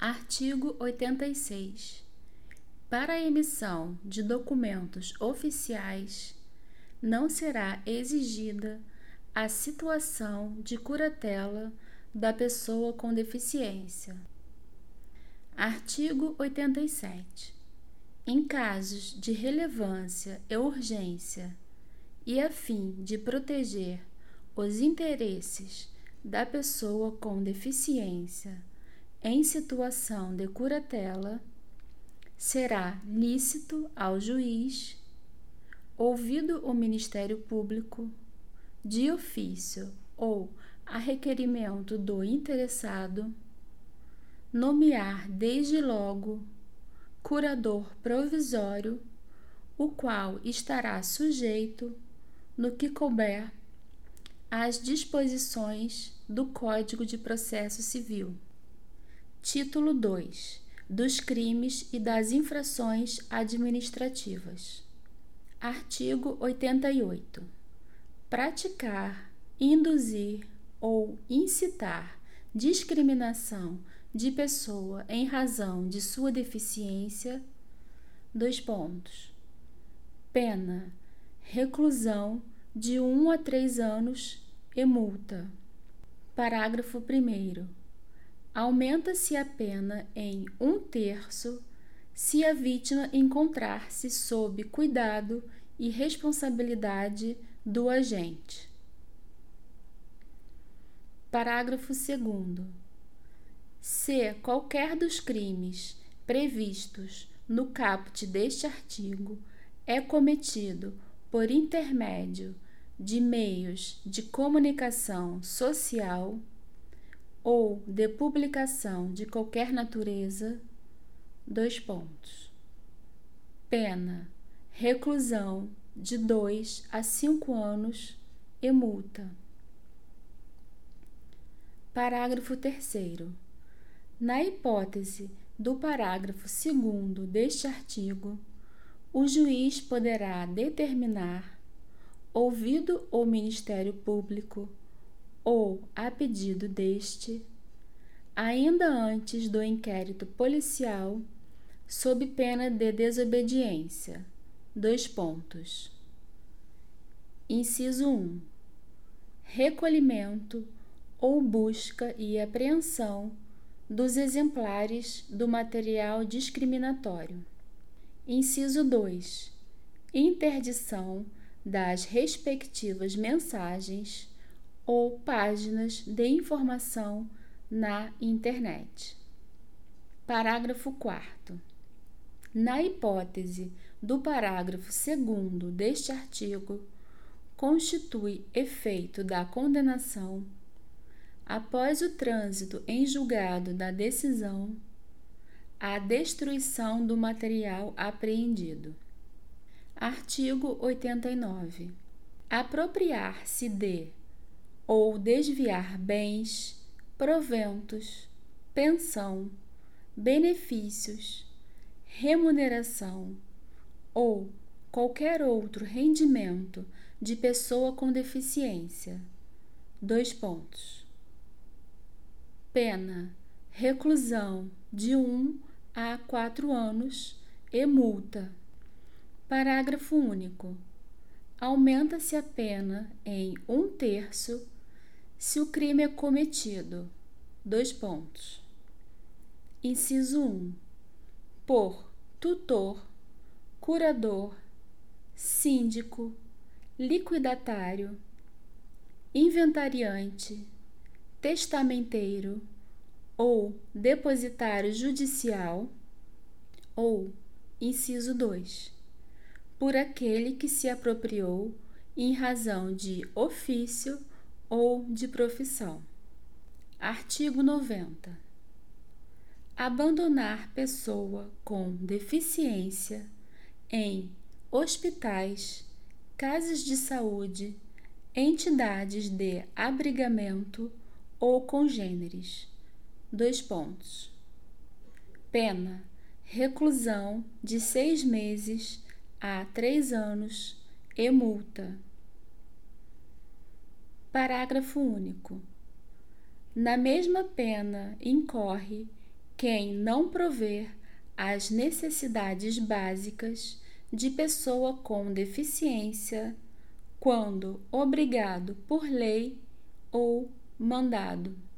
Artigo 86. Para a emissão de documentos oficiais, não será exigida a situação de curatela da pessoa com deficiência. Artigo 87. Em casos de relevância e urgência e a fim de proteger os interesses da pessoa com deficiência em situação de curatela, será lícito ao juiz, ouvido o Ministério Público, de ofício ou a requerimento do interessado, nomear desde logo curador provisório, o qual estará sujeito, no que couber, às disposições do Código de Processo Civil. Título 2. Dos crimes e das infrações administrativas. Artigo 88. Praticar, induzir ou incitar discriminação de pessoa em razão de sua deficiência. Pena: reclusão de 1 a 3 anos e multa. Parágrafo 1º. Aumenta-se a pena em 1/3 se a vítima encontrar-se sob cuidado e responsabilidade do agente. Parágrafo 2º. Se qualquer dos crimes previstos no caput deste artigo é cometido por intermédio de meios de comunicação social ou de publicação de qualquer natureza, pena: reclusão de 2 a 5 anos e multa. Parágrafo 3º. Na hipótese do parágrafo 2º deste artigo, o juiz poderá determinar, ouvido o Ministério Público ou a pedido deste, ainda antes do inquérito policial, sob pena de desobediência. Inciso 1. Recolhimento ou busca e apreensão dos exemplares do material discriminatório. Inciso 2. Interdição das respectivas mensagens ou páginas de informação na internet. Parágrafo 4º. Na hipótese do parágrafo 2º deste artigo, constitui efeito da condenação, após o trânsito em julgado da decisão, a destruição do material apreendido. Artigo 89. Apropriar-se de ou desviar bens, proventos, pensão, benefícios, remuneração ou qualquer outro rendimento de pessoa com deficiência. Pena: reclusão de 1 a 4 anos e multa. Parágrafo único. Aumenta-se a pena em 1/3 se o crime é cometido. Inciso 1. Por tutor, curador, síndico, liquidatário, inventariante, testamenteiro ou depositário judicial, ou, inciso 2, por aquele que se apropriou em razão de ofício ou de profissão. Artigo 90. Abandonar pessoa com deficiência em hospitais, casas de saúde, entidades de abrigamento ou congêneres. Pena: reclusão de 6 meses a 3 anos e multa. Parágrafo único. Na mesma pena incorre quem não prover as necessidades básicas de pessoa com deficiência, quando obrigado por lei ou mandado.